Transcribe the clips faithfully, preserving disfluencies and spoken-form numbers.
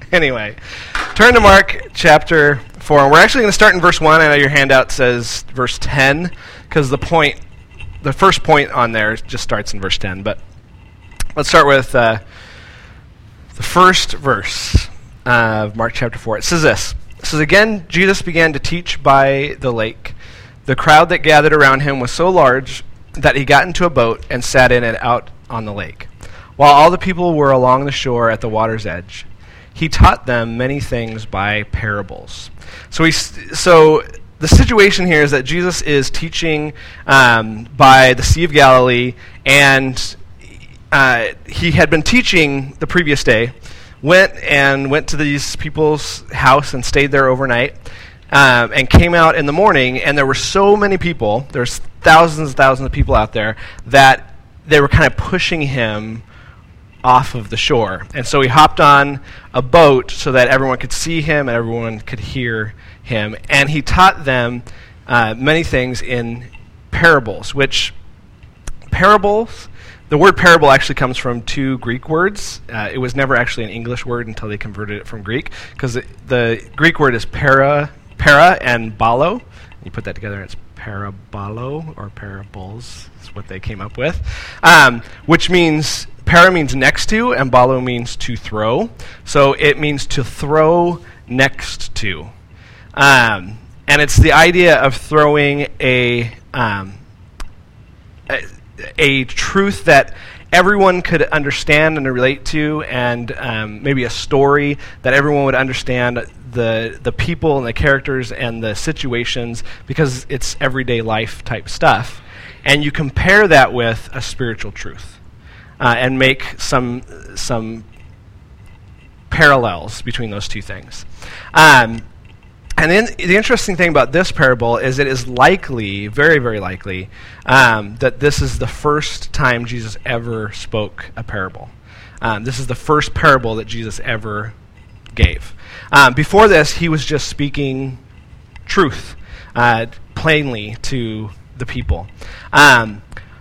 Anyway, turn to Mark chapter four. And we're actually going to start in verse one. I know your handout says verse ten, because the point, the first point on there just starts in verse ten. But let's start with uh, the first verse of Mark chapter four. It says this. It says, "Again, Jesus began to teach by the lake. The crowd that gathered around him was so large that he got into a boat and sat in it out on the lake, while all the people were along the shore at the water's edge. He taught them many things by parables." So we, so the situation here is that Jesus is teaching um, by the Sea of Galilee, and uh, he had been teaching the previous day, went and went to these people's house and stayed there overnight, um, and came out in the morning, and there were so many people, there's thousands and thousands of people out there, that they were kind of pushing him off of the shore. And so he hopped on a boat so that everyone could see him and everyone could hear him. And he taught them uh, many things in parables, which parables, the word parable actually comes from two Greek words. Uh, it was never actually an English word until they converted it from Greek, because the, the Greek word is para, para and balo. You put that together and it's parabolo, or parables is what they came up with, um, which means, para means next to, and balo means to throw. So it means to throw next to. Um, and it's the idea of throwing a, um, a, a truth that everyone could understand and relate to, and um, maybe a story that everyone would understand the the people and the characters and the situations, because it's everyday life type stuff. And you compare that with a spiritual truth uh, and make some some parallels between those two things. Um, and then the interesting thing about this parable is it is likely, very, very likely, um, that this is the first time Jesus ever spoke a parable. Um, this is the first parable that Jesus ever gave. Um, before this, he was just speaking truth uh, plainly to the people. Um,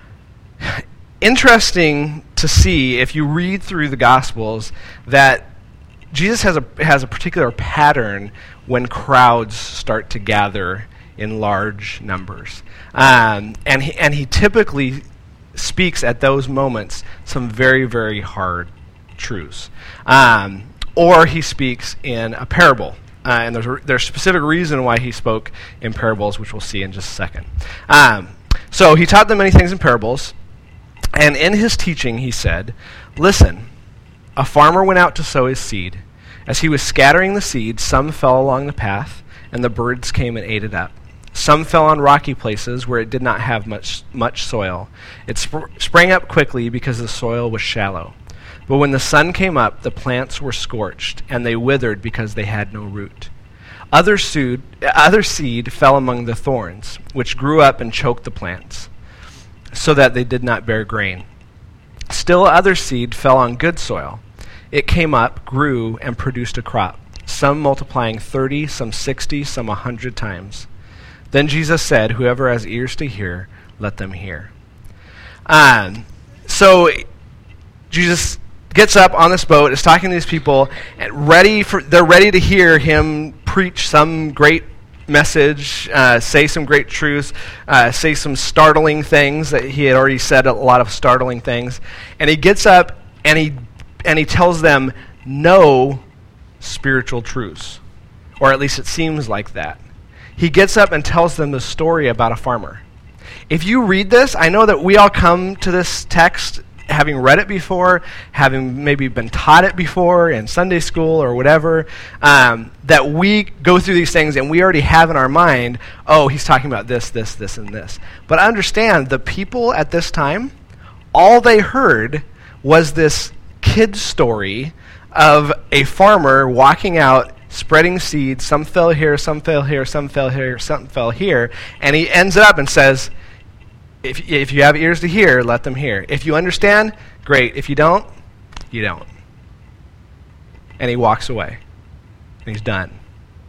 interesting to see, if you read through the Gospels, that Jesus has a has a particular pattern when crowds start to gather in large numbers, um, and he, and he typically speaks at those moments some very, very hard truths, um, or he speaks in a parable, uh, and there's a, there's a specific reason why he spoke in parables, which we'll see in just a second. Um, so he taught them many things in parables, and in his teaching he said, "Listen, a farmer went out to sow his seed. As he was scattering the seed, some fell along the path, and the birds came and ate it up. Some fell on rocky places where it did not have much much soil. It sp- sprang up quickly because the soil was shallow. But when the sun came up, the plants were scorched, and they withered because they had no root. Other seed, other seed fell among the thorns, which grew up and choked the plants, so that they did not bear grain. Still other seed fell on good soil. It came up, grew, and produced a crop, some multiplying thirty, some sixty, some a hundred times. Then Jesus said, 'Whoever has ears to hear, let them hear.'" Um, so Jesus gets up on this boat, is talking to these people, and ready for they're ready to hear him preach some great message, uh, say some great truths, uh, say some startling things. That he had already said a lot of startling things. And he gets up and he and he tells them no spiritual truths, or at least it seems like that. He gets up and tells them the story about a farmer. If you read this, I know that we all come to this text having read it before, having maybe been taught it before in Sunday school or whatever, um, that we go through these things and we already have in our mind, oh, he's talking about this, this, this, and this. But understand, the people at this time, all they heard was this kid story of a farmer walking out, spreading seeds. Some fell here, some fell here, some fell here, some fell here. And he ends up and says, if, if you have ears to hear, let them hear. If you understand, great. If you don't, you don't. And he walks away. And he's done.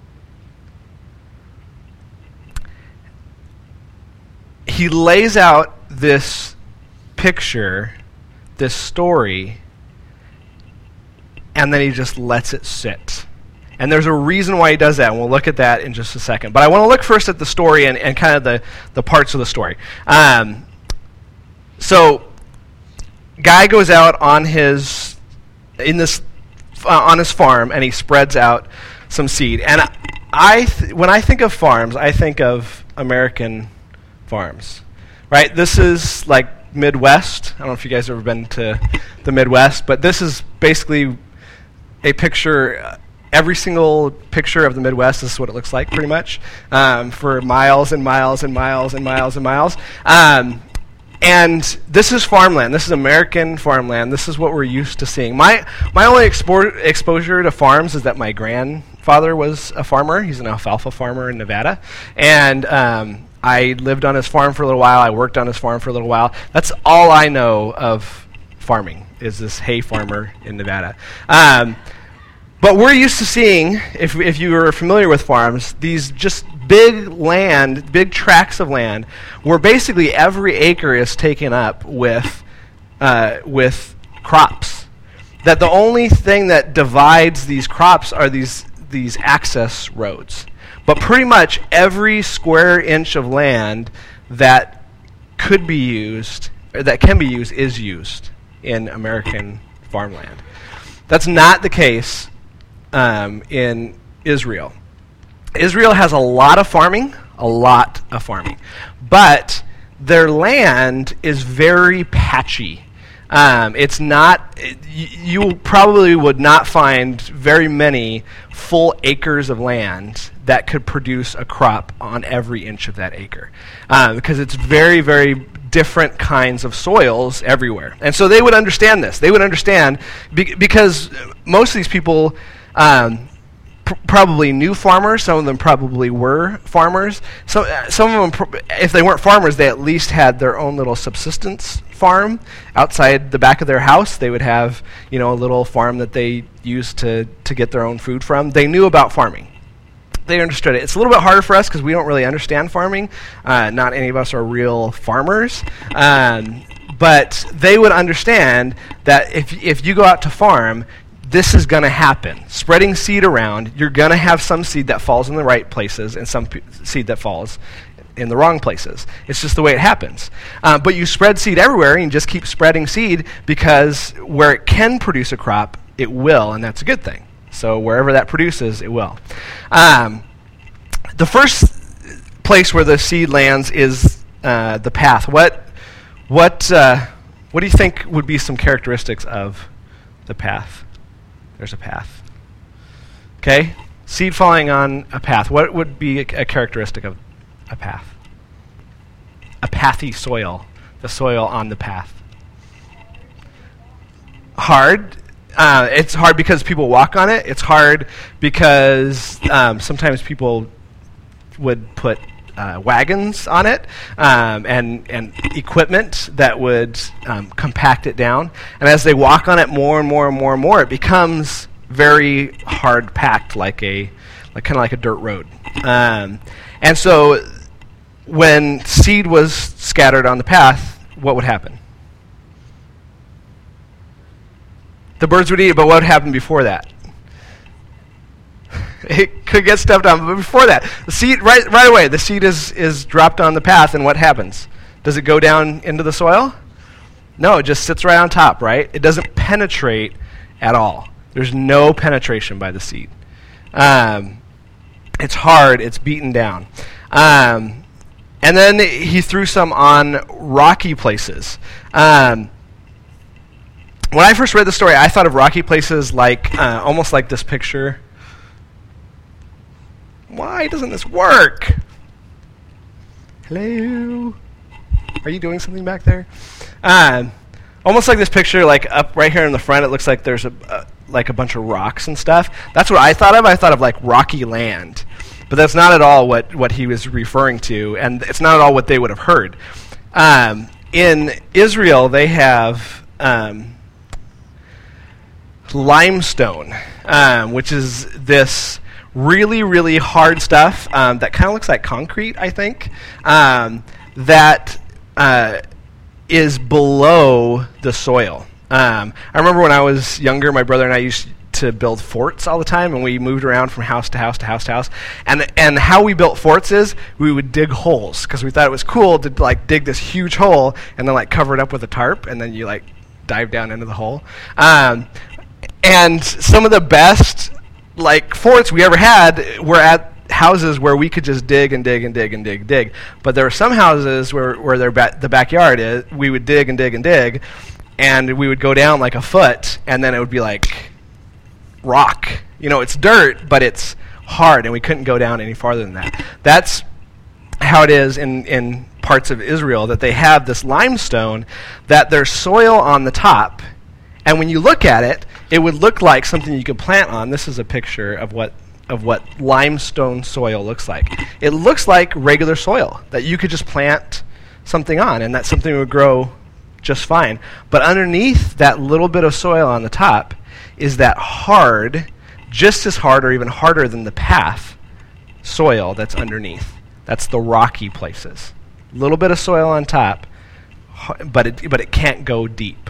He lays out this picture, this story, and then he just lets it sit. And there's a reason why he does that, and we'll look at that in just a second. But I want to look first at the story and, and kind of the, the parts of the story. Um, so, guy goes out on his in this uh, on his farm, and he spreads out some seed. And I, th- when I think of farms, I think of American farms, right? This is like Midwest. I don't know if you guys have ever been to the Midwest, but this is basically a picture. Uh, every single picture of the Midwest, this is what it looks like, pretty much, um, for miles and miles and miles and miles and miles. Um, and this is farmland. This is American farmland. This is what we're used to seeing. My my only expo- exposure to farms is that my grandfather was a farmer. He's an alfalfa farmer in Nevada, and um, I lived on his farm for a little while. I worked on his farm for a little while. That's all I know of farming, is this hay farmer in Nevada. Um, But we're used to seeing, if if you are familiar with farms, these just big land, big tracts of land, where basically every acre is taken up with uh, with crops. That the only thing that divides these crops are these these access roads. But pretty much every square inch of land that could be used, or that can be used, is used in American farmland. That's not the case Um, in Israel. Israel has a lot of farming, a lot of farming, but their land is very patchy. Um, it's not, it, y- you probably would not find very many full acres of land that could produce a crop on every inch of that acre, um, because it's very, very different kinds of soils everywhere. And so they would understand this. They would understand be- because most of these people Um, pr- probably new farmers. Some of them probably were farmers. So, uh, some of them, pr- if they weren't farmers, they at least had their own little subsistence farm outside the back of their house. They would have, you know, a little farm that they used to to get their own food from. They knew about farming. They understood it. It's a little bit harder for us because we don't really understand farming. Uh, not any of us are real farmers. Um, but they would understand that if if you go out to farm, this is going to happen. Spreading seed around, you're going to have some seed that falls in the right places and some p- seed that falls in the wrong places. It's just the way it happens. Uh, but you spread seed everywhere, and you just keep spreading seed, because where it can produce a crop, it will, and that's a good thing. So wherever that produces, it will. Um, the first place where the seed lands is uh, the path. What, what, uh, what do you think would be some characteristics of the path? There's a path. Okay? Seed falling on a path. What would be a, a characteristic of a path? A pathy soil. The soil on the path. Hard. Uh, it's hard because people walk on it. It's hard because um, sometimes people would put uh, wagons on it um, and, and equipment that would um, compact it down. And as they walk on it more and more and more and more, it becomes very hard packed, like a like kind of like a dirt road. Um, and so when seed was scattered on the path, what would happen? The birds would eat it, but what would happen before that? It could get stepped on, but before that, the seed, right right away, the seed is, is dropped on the path, and what happens? Does it go down into the soil? No, it just sits right on top, right? It doesn't penetrate at all. There's no penetration by the seed. Um, it's hard, it's beaten down. Um, and then he threw some on rocky places. Um, when I first read the story, I thought of rocky places like, uh, almost like this picture. Why doesn't this work? Hello? Are you doing something back there? Um, almost like this picture, like up right here in the front, it looks like there's a uh, like a bunch of rocks and stuff. That's what I thought of. I thought of like rocky land. But that's not at all what, what he was referring to, and it's not at all what they would have heard. Um, in Israel, they have um, limestone, um, which is this really, really hard stuff um, that kind of looks like concrete, I think, um, that uh, is below the soil. Um, I remember when I was younger, my brother and I used to build forts all the time, and we moved around from house to house to house to house. And and how we built forts is we would dig holes because we thought it was cool to like dig this huge hole and then like cover it up with a tarp, and then you like dive down into the hole. Um, and some of the best like forts we ever had were at houses where we could just dig and dig and dig and dig dig. But there were some houses where where their ba- the backyard is, we would dig and dig and dig, and we would go down like a foot, and then it would be like rock. You know, it's dirt, but it's hard, and we couldn't go down any farther than that. That's how it is in, in parts of Israel, that they have this limestone, that there's soil on the top, and when you look at it, it would look like something you could plant on. This is a picture of what of what limestone soil looks like. It looks like regular soil that you could just plant something on, and that something would grow just fine. But underneath that little bit of soil on the top is that hard, just as hard or even harder than the path soil that's underneath. That's the rocky places. Little bit of soil on top, but it, but it can't go deep.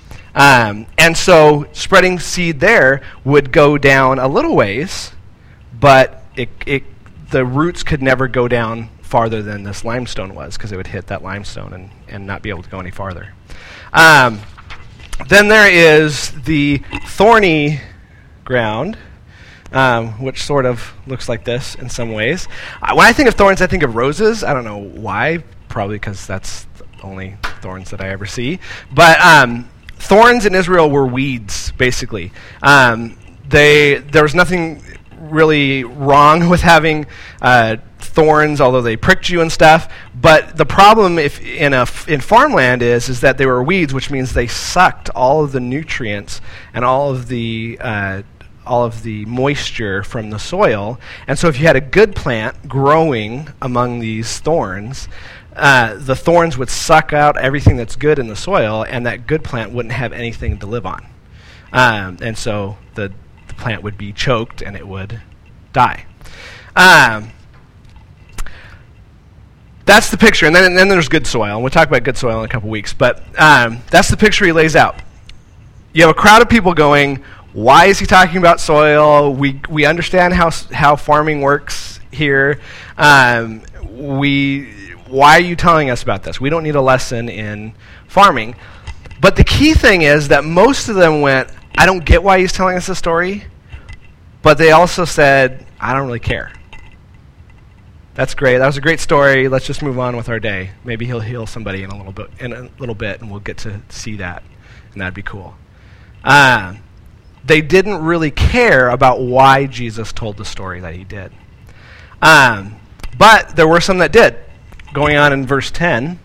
Um, and so spreading seed there would go down a little ways, but it, it, the roots could never go down farther than this limestone was, because it would hit that limestone and, and not be able to go any farther. Um, then there is the thorny ground, um, which sort of looks like this in some ways. Uh, when I think of thorns, I think of roses. I don't know why. Probably because that's the only thorns that I ever see. But um, thorns in Israel were weeds, basically. Um, they there was nothing really wrong with having uh, thorns, although they pricked you and stuff. But the problem if in a f- in farmland is is that they were weeds, which means they sucked all of the nutrients and all of the uh, all of the moisture from the soil. And so if you had a good plant growing among these thorns, uh, the thorns would suck out everything that's good in the soil, and that good plant wouldn't have anything to live on. Um, and so the the plant would be choked and it would die. Um, that's the picture. And then, and then there's good soil. And we'll talk about good soil in a couple weeks. But um, that's the picture he lays out. You have a crowd of people going, why is he talking about soil? We we understand how how farming works here. Um, we why are you telling us about this? We don't need a lesson in farming. But the key thing is that most of them went, I don't get why he's telling us a story, but they also said, I don't really care. That's great. That was a great story. Let's just move on with our day. Maybe he'll heal somebody in a little bit, in a little bit, and we'll get to see that, and that'd be cool. Uh, they didn't really care about why Jesus told the story that he did. Um, but there were some that did. Going on in verse ten.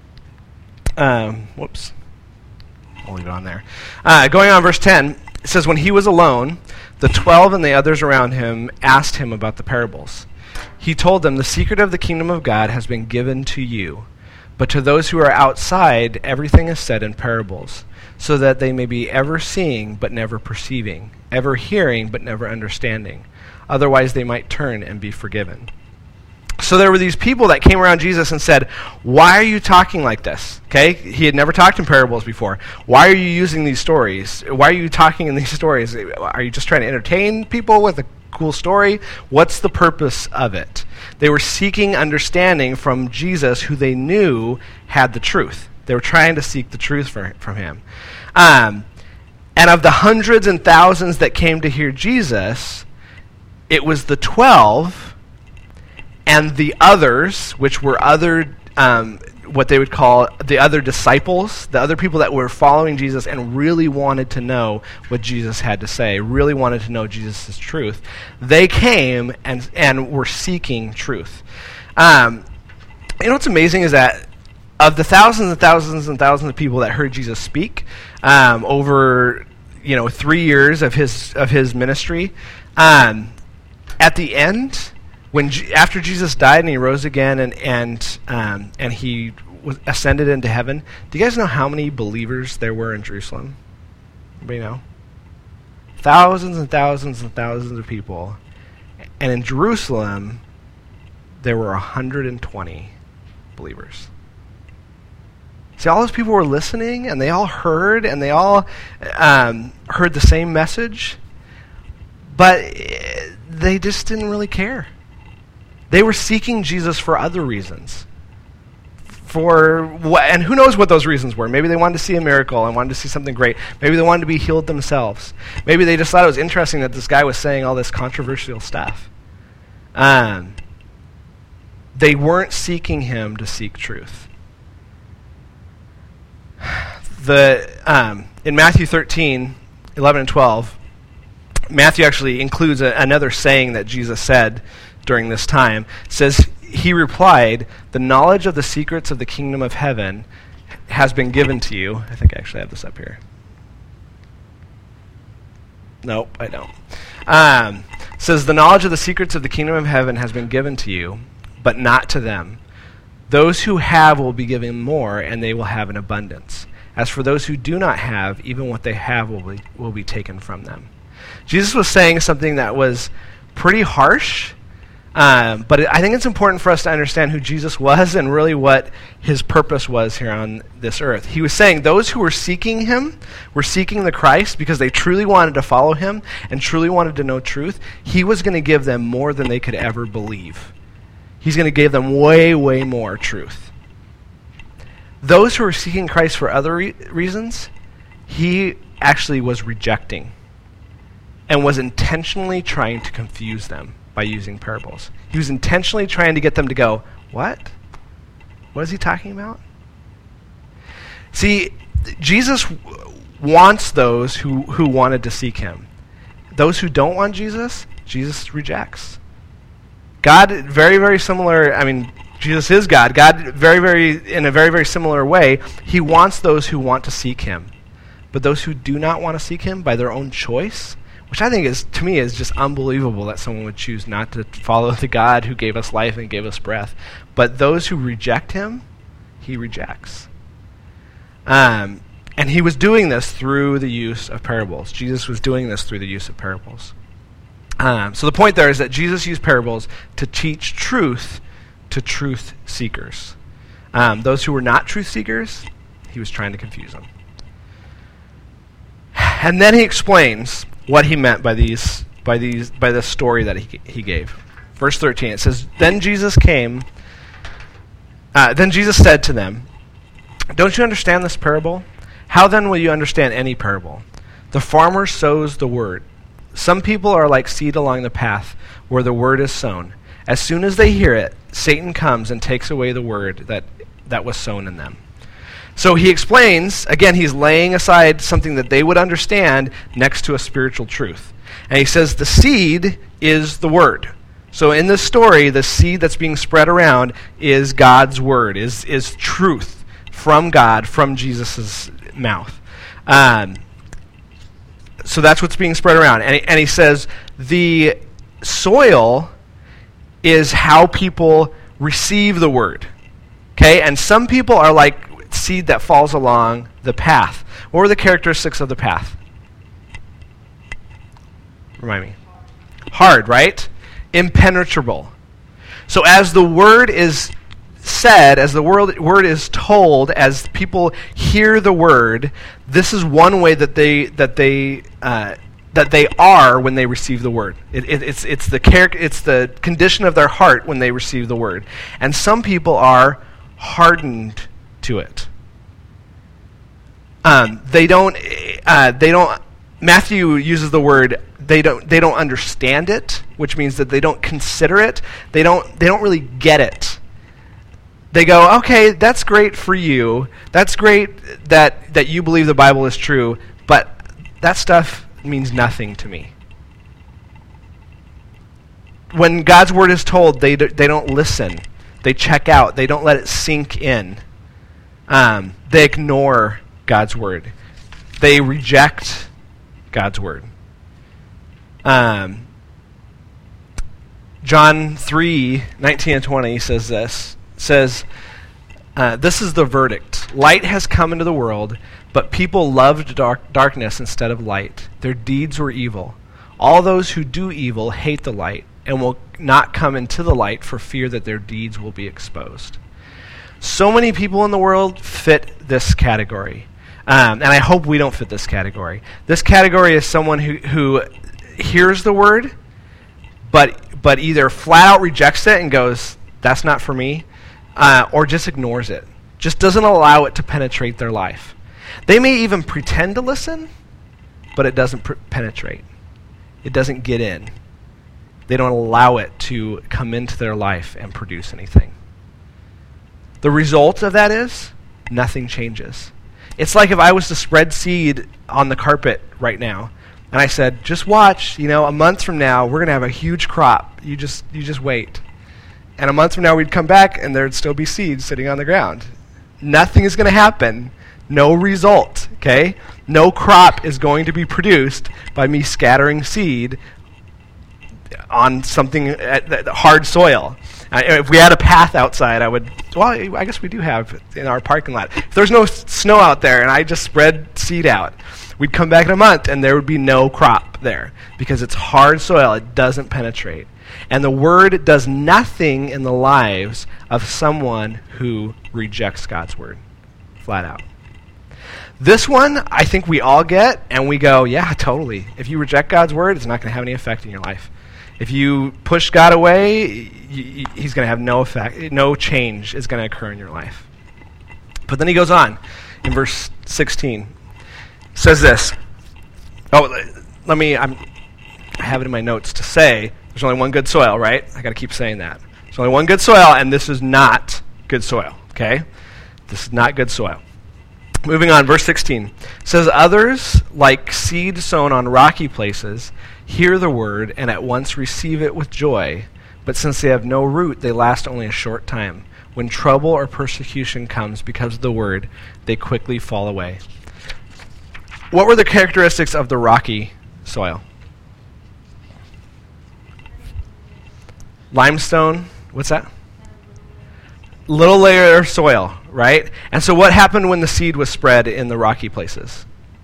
Um, whoops. I'll leave it on there. Uh, going on verse ten, it says, when he was alone, the twelve and the others around him asked him about the parables. He told them, the secret of the kingdom of God has been given to you, but to those who are outside, everything is said in parables, so that they may be ever seeing but never perceiving, ever hearing but never understanding. Otherwise they might turn and be forgiven. So there were these people that came around Jesus and said, why are you talking like this? Okay, he had never talked in parables before. Why are you using these stories? Why are you talking in these stories? Are you just trying to entertain people with a cool story? What's the purpose of it? They were seeking understanding from Jesus, who they knew had the truth. They were trying to seek the truth for, from him. Um, and of the hundreds and thousands that came to hear Jesus, it was the twelve and the others, which were other, um, what they would call the other disciples, the other people that were following Jesus and really wanted to know what Jesus had to say, really wanted to know Jesus' truth. They came and and were seeking truth. Um, you know what's amazing is that of the thousands and thousands and thousands of people that heard Jesus speak um, over, you know, three years of his of his ministry, um, at the end, when G- after Jesus died and he rose again and and um, and he was ascended into heaven, do you guys know how many believers there were in Jerusalem? Anybody know? Thousands and thousands and thousands of people, and in Jerusalem there were one hundred twenty believers. See, all those people were listening, and they all heard, and they all um, heard the same message, but uh, they just didn't really care. They were seeking Jesus for other reasons. For wh- and who knows what those reasons were. Maybe they wanted to see a miracle and wanted to see something great. Maybe they wanted to be healed themselves. Maybe they just thought it was interesting that this guy was saying all this controversial stuff. Um, they weren't seeking him to seek truth. The um, in Matthew thirteen, eleven and twelve, Matthew actually includes a, another saying that Jesus said during this time. It says, he replied, "The knowledge of the secrets of the kingdom of heaven has been given to you." I think I actually have this up here. Nope, I don't. Um, it says, "The knowledge of the secrets of the kingdom of heaven has been given to you, but not to them. Those who have will be given more, and they will have an abundance. As for those who do not have, even what they have will be, will be taken from them." Jesus was saying something that was pretty harsh, um, but it, I think it's important for us to understand who Jesus was and really what his purpose was here on this earth. He was saying those who were seeking him, were seeking the Christ because they truly wanted to follow him and truly wanted to know truth. He was going to give them more than they could ever believe. He's going to give them way, way more truth. Those who were seeking Christ for other re- reasons, he actually was rejecting and was intentionally trying to confuse them by using parables. He was intentionally trying to get them to go, what? What is he talking about? See, Jesus w- wants those who, who wanted to seek him. Those who don't want Jesus, Jesus rejects. God, very, very similar, I mean, Jesus is God. God, very, very, in a very, very similar way, he wants those who want to seek him. But those who do not want to seek him by their own choice, which I think is, to me, is just unbelievable that someone would choose not to follow the God who gave us life and gave us breath. But those who reject him, he rejects. Um, and he was doing this through the use of parables. Jesus was doing this through the use of parables. Um, so the point there is that Jesus used parables to teach truth to truth seekers. Um, those who were not truth seekers, he was trying to confuse them. And then he explains what he meant by these, by these, by this story that he he gave. Verse thirteen, it says, "Then Jesus came. Uh, then Jesus said to them, 'Don't you understand this parable? How then will you understand any parable? The farmer sows the word. Some people are like seed along the path where the word is sown. As soon as they hear it, Satan comes and takes away the word that, that was sown in them.'" So he explains, again, he's laying aside something that they would understand next to a spiritual truth. And he says the seed is the word. So in this story, the seed that's being spread around is God's word, is, is truth from God, from Jesus' mouth. Um, so that's what's being spread around. And he, and he says the soil is how people receive the word. Okay, and some people are like seed that falls along the path. What were the characteristics of the path? Remind me. Hard, right? Impenetrable. So as the word is said, as the word, word is told, as people hear the word, this is one way that they that they uh, that they are when they receive the word. It, it, it's it's the char- it's the condition of their heart when they receive the word. And some people are hardened to it. Um, they don't. Uh, they don't. Matthew uses the word. They don't. They don't understand it, which means that they don't consider it. They don't. They don't really get it. They go, okay, that's great for you. That's great that that you believe the Bible is true, but that stuff means nothing to me. When God's word is told, they do, they don't listen. They check out. They don't let it sink in. Um, they ignore God's word. They reject God's word. Um, John three, nineteen and twenty says this. Says, uh, "This is the verdict. Light has come into the world, but people loved dark, darkness instead of light. Their deeds were evil. All those who do evil hate the light and will not come into the light for fear that their deeds will be exposed." So many people in the world fit this category. Um, and I hope we don't fit this category. This category is someone who, who hears the word, but but either flat out rejects it and goes, that's not for me, uh, or just ignores it. Just doesn't allow it to penetrate their life. They may even pretend to listen, but it doesn't pr- penetrate. It doesn't get in. They don't allow it to come into their life and produce anything. The result of that is nothing changes. It's like if I was to spread seed on the carpet right now, and I said, just watch, you know, a month from now, we're going to have a huge crop. You just you just wait. And a month from now, we'd come back, and there'd still be seeds sitting on the ground. Nothing is going to happen. No result, okay? No crop is going to be produced by me scattering seed on something, at, at hard soil. Uh, if we had a path outside, I would, well, I guess we do have in our parking lot. If there's no s- snow out there and I just spread seed out, we'd come back in a month and there would be no crop there because it's hard soil. It doesn't penetrate. And the word does nothing in the lives of someone who rejects God's word, flat out. This one, I think we all get, and we go, yeah, totally. If you reject God's word, it's not going to have any effect in your life. If you push God away, y- y- he's going to have no effect, no change is going to occur in your life. But then he goes on in verse sixteen. Says this. Oh, let me, I'm, I have it in my notes to say, there's only one good soil, right? I got to keep saying that. There's only one good soil, and this is not good soil, okay? This is not good soil. Moving on, verse sixteen. Says, others, like seed sown on rocky places, hear the word and at once receive it with joy, but since they have no root, they last only a short time. When trouble or persecution comes because of the word, they quickly fall away. What were the characteristics of the rocky soil? Limestone, what's that? Little layer of soil, right? And so what happened when the seed was spread in the rocky places?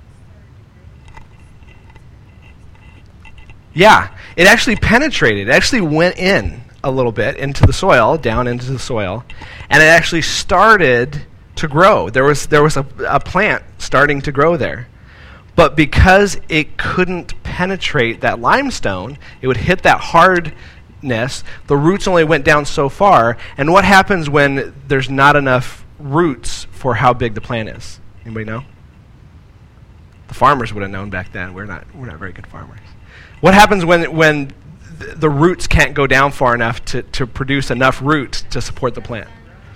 Yeah, it actually penetrated. It actually went in a little bit into the soil, down into the soil, and it actually started to grow. There was there was a, a plant starting to grow there. But because it couldn't penetrate that limestone, it would hit that hardness, the roots only went down so far. And what happens when there's not enough roots for how big the plant is? Anybody know? The farmers would have known back then. We're not we're not very good farmers. What happens when when th- the roots can't go down far enough to, to produce enough root to support the plant?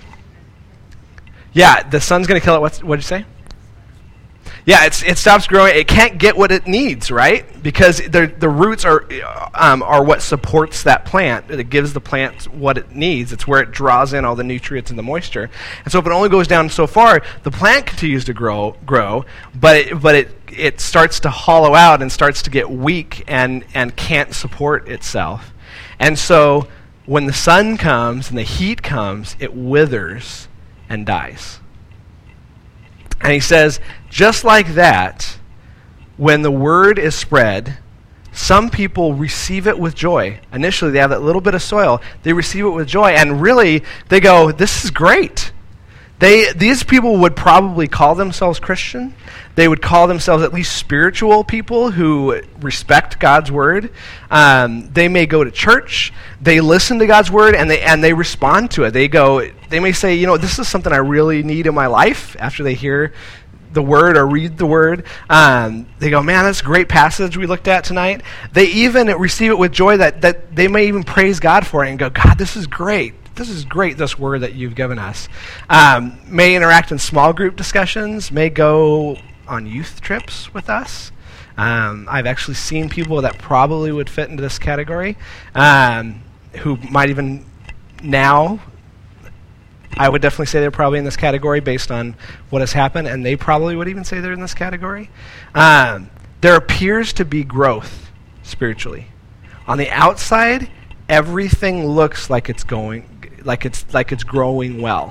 Yeah, the sun's going to kill it. What's, what did you say? Yeah, it's, it stops growing. It can't get what it needs, right? Because the the roots are um, are what supports that plant. It gives the plant what it needs. It's where it draws in all the nutrients and the moisture. And so if it only goes down so far, the plant continues to grow, grow, but it, but it it starts to hollow out and starts to get weak and and can't support itself. And so when the sun comes and the heat comes, it withers and dies. And he says, just like that, when the word is spread, some people receive it with joy. Initially, they have that little bit of soil. They receive it with joy, and really, they go, this is great. They, these people would probably call themselves Christian. They would call themselves at least spiritual people who respect God's word. Um, they may go to church. They listen to God's word, and they and they respond to it. They go. They may say, you know, this is something I really need in my life. After they hear the word or read the word, um, they go, man, that's a great passage we looked at tonight. They even receive it with joy that that they may even praise God for it and go, God, this is great. This is great, this word that you've given us. Um, may interact in small group discussions, may go on youth trips with us. Um, I've actually seen people that probably would fit into this category, um, who might even now, I would definitely say they're probably in this category based on what has happened, and they probably would even say they're in this category. Um, there appears to be growth spiritually. On the outside, everything looks like it's going like it's like it's growing well.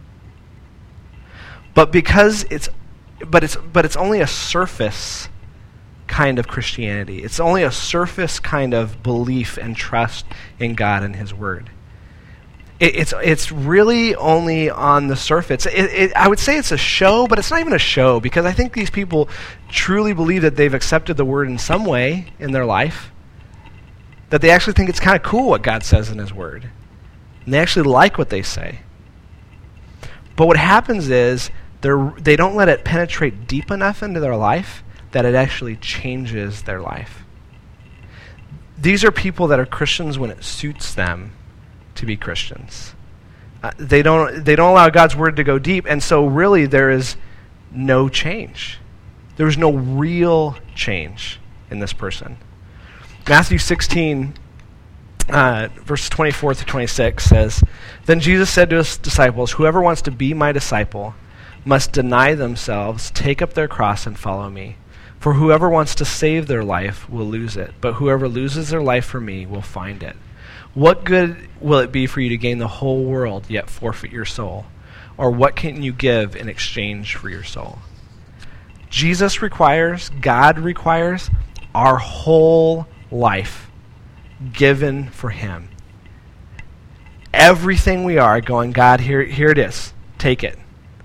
But because it's but it's but it's only a surface kind of Christianity. It's only a surface kind of belief and trust in God and his word. It, it's it's really only on the surface. It, it, I would say it's a show, but it's not even a show, because I think these people truly believe that they've accepted the word in some way in their life. that they actually think it's kind of cool what God says in his word. And they actually like what they say. But what happens is they're, they don't let it penetrate deep enough into their life that it actually changes their life. These are people that are Christians when it suits them to be Christians. Uh, they don't they don't allow God's word to go deep, and so really there is no change. There is no real change in this person. Matthew sixteen, uh, verse twenty-four through twenty-six says, "Then Jesus said to his disciples, 'Whoever wants to be my disciple must deny themselves, take up their cross, and follow me. For whoever wants to save their life will lose it, but whoever loses their life for me will find it. What good will it be for you to gain the whole world, yet forfeit your soul? Or what can you give in exchange for your soul?'" Jesus requires, God requires, our whole life given for him. Everything we are going, "God, here, here it is. Take it."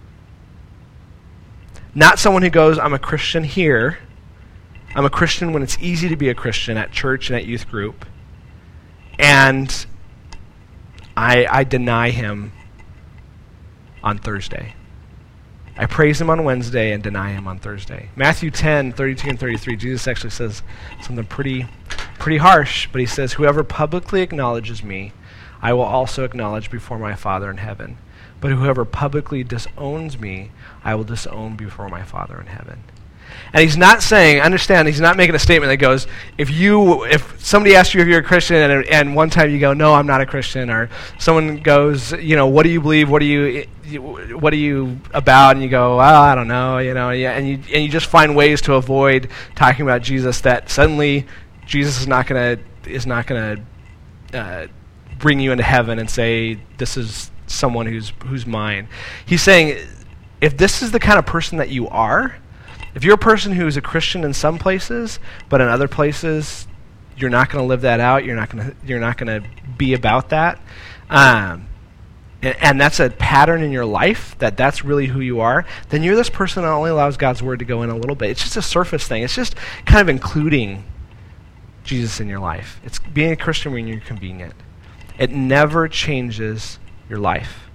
Not someone who goes, "I'm a Christian here. I'm a Christian when it's easy to be a Christian at church and at youth group. And I, I deny him on Thursday. I praise him on Wednesday and deny him on Thursday." Matthew ten, thirty-two and thirty-three, Jesus actually says something pretty, pretty harsh, but he says, "Whoever publicly acknowledges me, I will also acknowledge before my Father in heaven. But whoever publicly disowns me, I will disown before my Father in heaven." And he's not saying, understand, he's not making a statement that goes, if you, if somebody asks you if you're a Christian and, and one time you go, "No, I'm not a Christian," or someone goes, you know, "What do you believe? What are you, what are you about?" And you go, "Well, I don't know," you know, yeah, and you and you just find ways to avoid talking about Jesus. That suddenly Jesus is not gonna is not gonna uh, bring you into heaven and say, "This is someone who's who's mine." He's saying, if this is the kind of person that you are. If you're a person who is a Christian in some places, but in other places you're not going to live that out, you're not going to you're not going to be about that, um, and, and that's a pattern in your life, that that's really who you are, then you're this person that only allows God's word to go in a little bit. It's just a surface thing. It's just kind of including Jesus in your life. It's being a Christian when you're convenient. It never changes your life.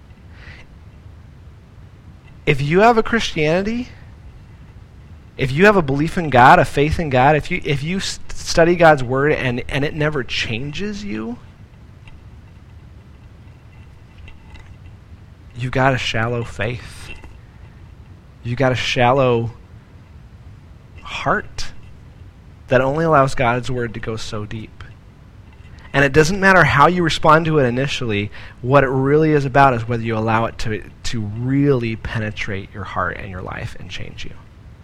If you have a Christianity, if you have a belief in God, a faith in God, if you if you st- study God's word and, and it never changes you, you've got a shallow faith. You've got a shallow heart that only allows God's word to go so deep. And it doesn't matter how you respond to it initially. What it really is about is whether you allow it to, to really penetrate your heart and your life and change you.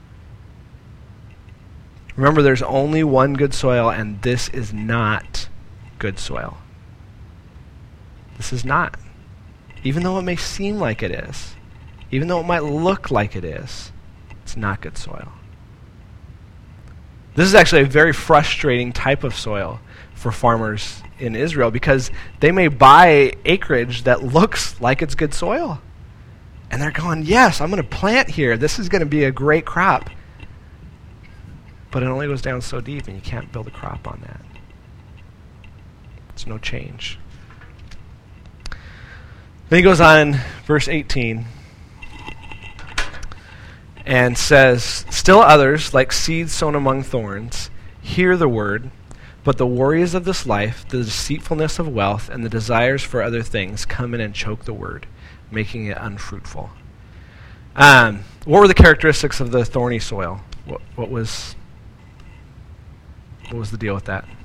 Remember, there's only one good soil, and this is not good soil. This is not. Even though it may seem like it is, even though it might look like it is, it's not good soil. This is actually a very frustrating type of soil for farmers in Israel, because they may buy acreage that looks like it's good soil. And they're going, "Yes, I'm going to plant here. This is going to be a great crop." But it only goes down so deep, and you can't build a crop on that. It's no change. Then he goes on in verse eighteen and says, "Still others, like seeds sown among thorns, hear the word, but the worries of this life, the deceitfulness of wealth, and the desires for other things come in and choke the word, making it unfruitful." Um, what were the characteristics of the thorny soil? What, what was... What was the deal with that?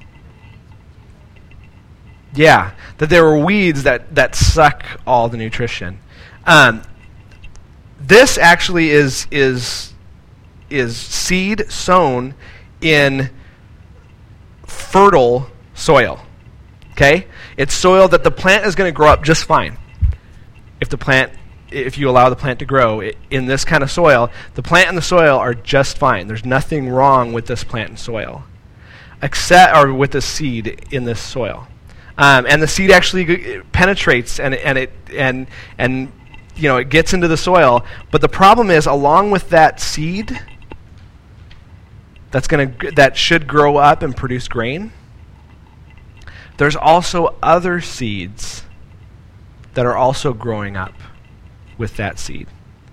Yeah, that there were weeds that, that suck all the nutrition. Um, this actually is is is seed sown in fertile soil. Okay? It's soil that the plant is going to grow up just fine. If the plant, if you allow the plant to grow it, in this kind of soil, the plant and the soil are just fine. There's nothing wrong with this plant and soil. Except, or with the seed in this soil, um, and the seed actually g- penetrates and and it and and you know it gets into the soil. But the problem is, along with that seed, that's gonna g- that should grow up and produce grain, there's also other seeds that are also growing up with that seed.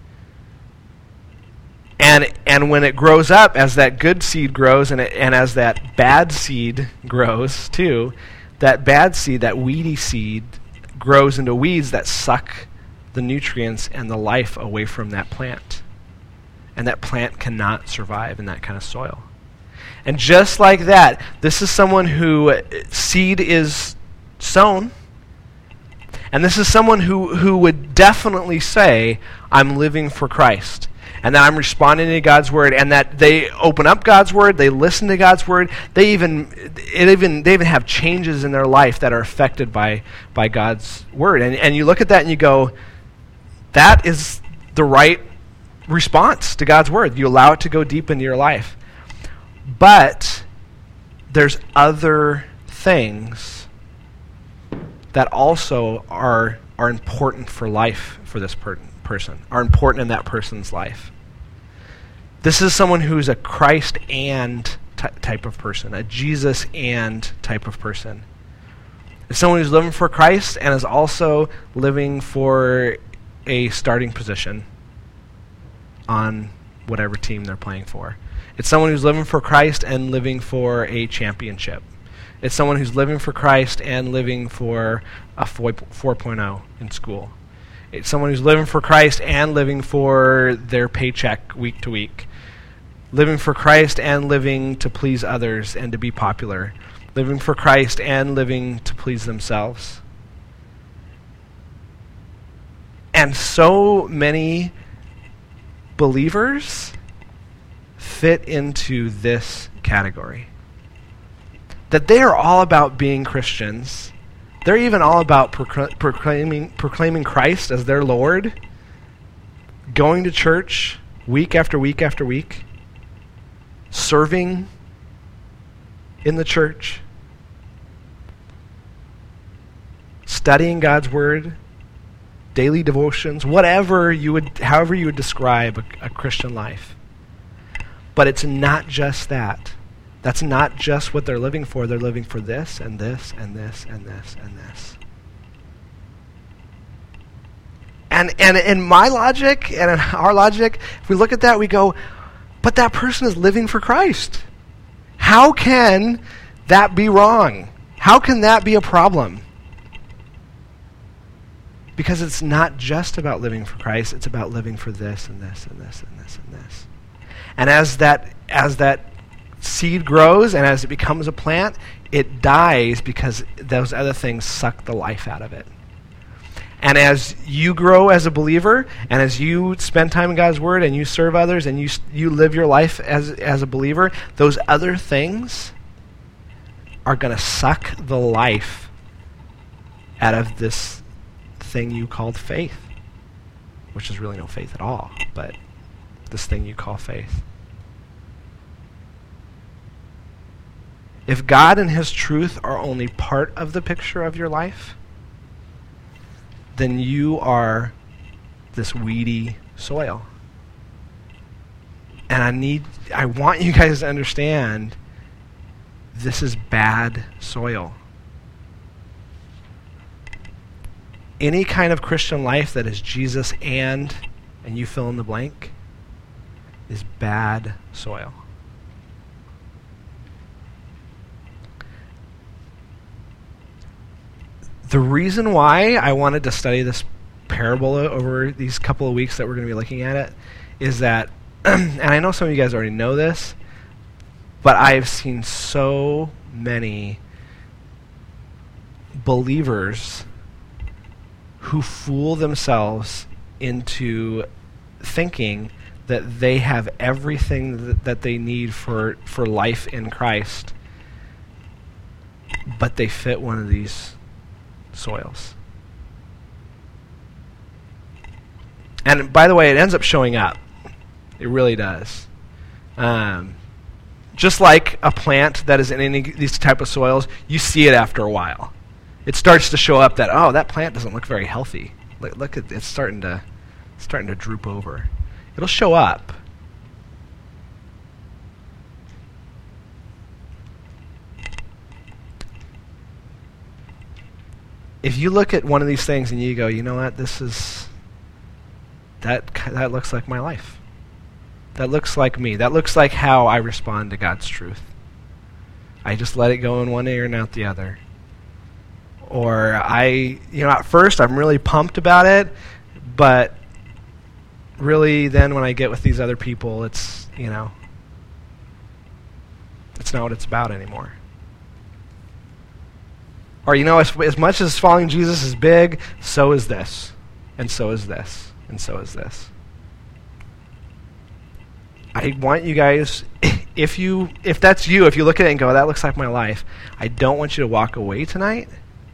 And and when it grows up, as that good seed grows, and it, and as that bad seed grows too, that bad seed, that weedy seed, grows into weeds that suck the nutrients and the life away from that plant. And that plant cannot survive in that kind of soil. And just like that, this is someone who uh, seed is sown. And this is someone who, who would definitely say, I'm living for Christ. And that I'm responding to God's word, and that they open up God's word, they listen to God's word, they even it even they even have changes in their life that are affected by by God's word. And and you look at that and you go, that is the right response to God's word. You allow it to go deep into your life. But there's other things that also are are important for life for this per- person, are important in that person's life. This is someone who's a Christ and t- type of person, a Jesus and type of person. It's someone who's living for Christ and is also living for a starting position on whatever team they're playing for. It's someone who's living for Christ and living for a championship. It's someone who's living for Christ and living for a four point oh in school. It's someone who's living for Christ and living for their paycheck week to week. Living for Christ and living to please others and to be popular. Living for Christ and living to please themselves. And so many believers fit into this category. That they are all about being Christians. They're even all about procl- proclaiming proclaiming Christ as their Lord, going to church week after week after week, serving in the church, studying God's word, daily devotions, whatever you would, however you would describe a, a Christian life. But it's not just that. That's not just what they're living for. They're living for this and this and this and this and this. And and in my logic and in our logic, if we look at that, we go, but that person is living for Christ. How can that be wrong? How can that be a problem? Because it's not just about living for Christ, it's about living for this and this and this and this and this. And as that as that seed grows and as it becomes a plant, it dies because those other things suck the life out of it. And as you grow as a believer, and as you spend time in God's word, and you serve others, and you you live your life as as a believer, those other things are going to suck the life out of this thing you called faith, which is really no faith at all, but this thing you call faith. If God and his truth are only part of the picture of your life, then you are this weedy soil. And I need, I want you guys to understand, this is bad soil. Any kind of Christian life that is Jesus and, and you fill in the blank, is bad soil. The reason why I wanted to study this parable over these couple of weeks that we're going to be looking at it is that, and I know some of you guys already know this, but I've seen so many believers who fool themselves into thinking that they have everything th- that they need for, for life in Christ, but they fit one of these soils. And by the way, it ends up showing up. It really does. Um, just like a plant that is in any of these type of soils, you see it after a while. It starts to show up that, oh, that plant doesn't look very healthy. Look, look at it's starting to it's starting to droop over. It'll show up. if you look at one of these things and you go, you know what, this is, that that looks like my life. That looks like me. That looks like how I respond to God's truth. I just let it go in one ear and out the other. Or I, you know, at first I'm really pumped about it, but really then when I get with these other people, it's, you know, it's not what it's about anymore. Or, you know, as, as much as following Jesus is big, so is this, and so is this, and so is this. I want you guys, if you, if that's you, if you look at it and go, that looks like my life, I don't want you to walk away tonight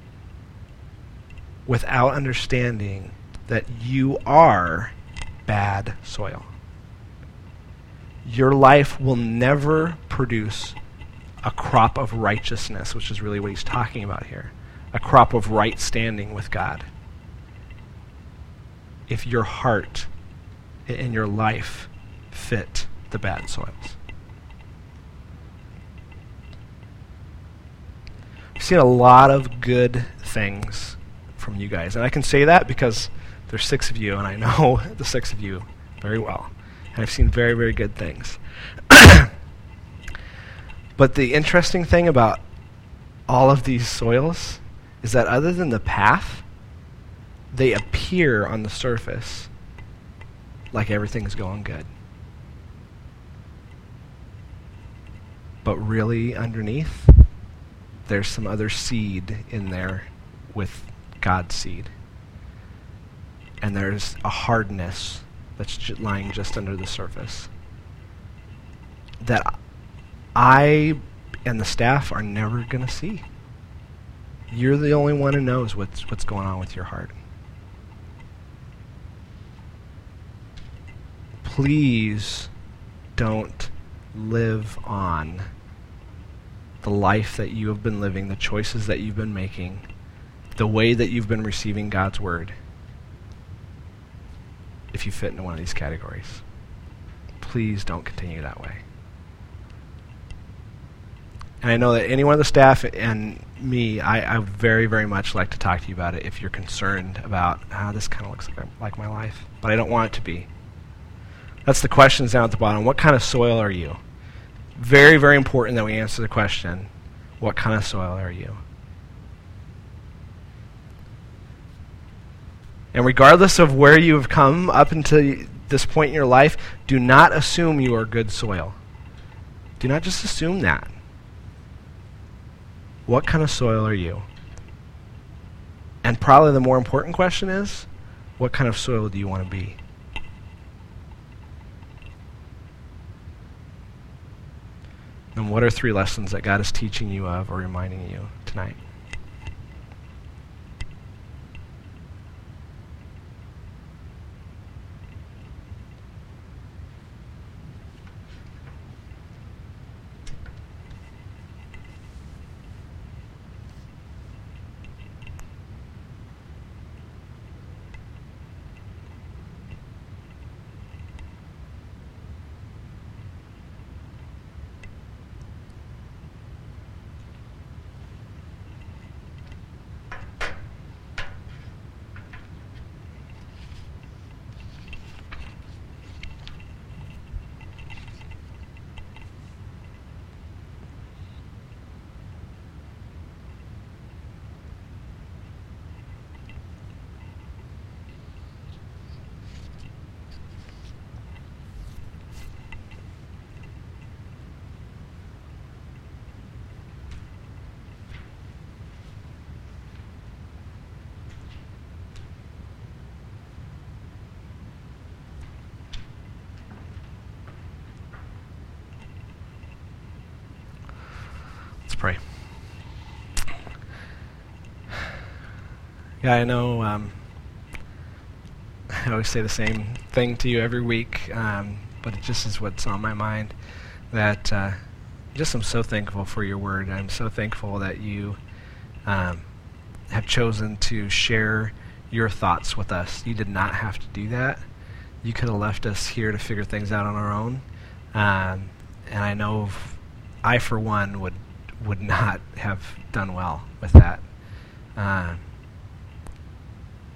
without understanding that you are bad soil. Your life will never produce a crop of righteousness, which is really what he's talking about here. A crop of right standing with God. If your heart and your life fit the bad soils. I've seen a lot of good things from you guys. And I can say that because there's six of you, and I know the six of you very well. And I've seen very, very good things. But the interesting thing about all of these soils is that other than the path, they appear on the surface like everything's going good. But really underneath, there's some other seed in there with God's seed. And there's a hardness that's j- lying just under the surface that I and the staff are never going to see. You're the only one who knows what's what's going on with your heart. Please don't live on the life that you have been living, the choices that you've been making, the way that you've been receiving God's word, if you fit into one of these categories. Please don't continue that way. And I know that any one of the staff and me, I, I would very, very much like to talk to you about it if you're concerned about, ah, this kind of looks like, like my life. But I don't want it to be. That's the questions down at the bottom. What kind of soil are you? Very, very important that we answer the question, what kind of soil are you? And regardless of where you have come up until this point in your life, do not assume you are good soil. Do not just assume that. What kind of soil are you? And probably the more important question is, what kind of soil do you want to be? And what are three lessons that God is teaching you of or reminding you tonight? Pray. Yeah, I know um, I always say the same thing to you every week, um, but it just is what's on my mind, that uh, just I'm so thankful for your word. I'm so thankful that you um, have chosen to share your thoughts with us. You did not have to do that. You could have left us here to figure things out on our own. Um, and I know f- I, for one, would would not have done well with that. Uh,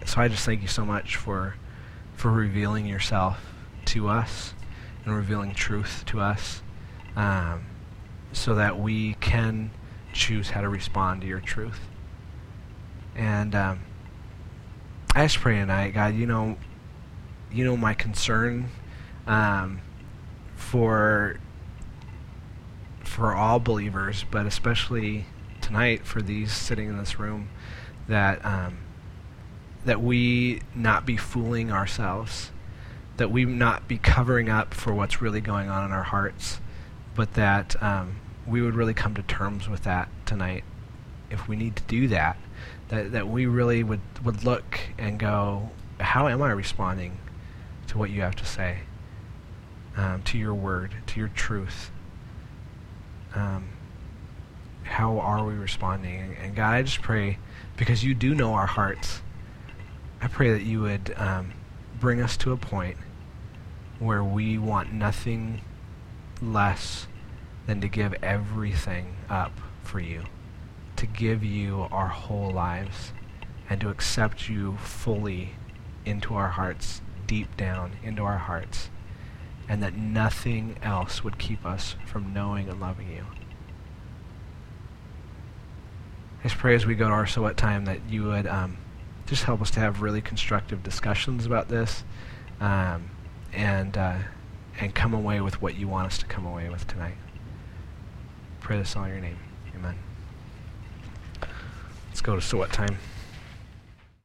So I just thank you so much for for revealing yourself to us and revealing truth to us, um, so that we can choose how to respond to your truth. And um, I just pray tonight, God, you know, you know my concern um, for for all believers, but especially tonight for these sitting in this room, that um, that we not be fooling ourselves, that we not be covering up for what's really going on in our hearts, but that um, we would really come to terms with that tonight. If we need to do that, that that we really would, would look and go, how am I responding to what you have to say, um, to your word, to your truth? Um, how are we responding? And, and God, I just pray, because you do know our hearts, I pray that you would um, bring us to a point where we want nothing less than to give everything up for you, to give you our whole lives, and to accept you fully into our hearts, deep down into our hearts, and that nothing else would keep us from knowing and loving you. I just pray as we go to our So What time that you would um, just help us to have really constructive discussions about this, um, and uh, and come away with what you want us to come away with tonight. Pray this all in your name. Amen. Let's go to So What time.